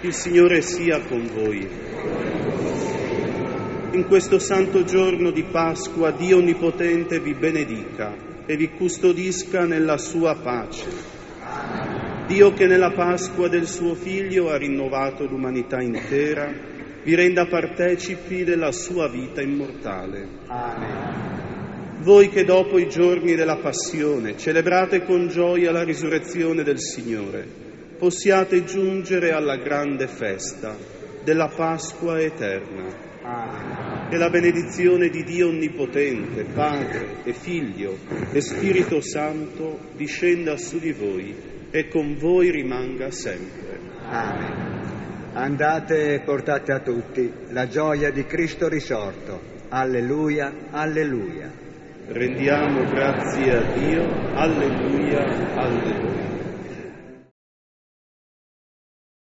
Il Signore sia con voi. In questo santo giorno di Pasqua Dio Onnipotente vi benedica e vi custodisca nella sua pace. Dio che nella Pasqua del suo Figlio ha rinnovato l'umanità intera, vi renda partecipi della sua vita immortale. Amen. Voi che dopo i giorni della Passione celebrate con gioia la risurrezione del Signore, possiate giungere alla grande festa della Pasqua eterna. Amen. Che la benedizione di Dio Onnipotente, Padre e Figlio e Spirito Santo discenda su di voi e con voi rimanga sempre. Amen. Andate e portate a tutti la gioia di Cristo risorto. Alleluia, alleluia. Rendiamo grazie a Dio. Alleluia, alleluia.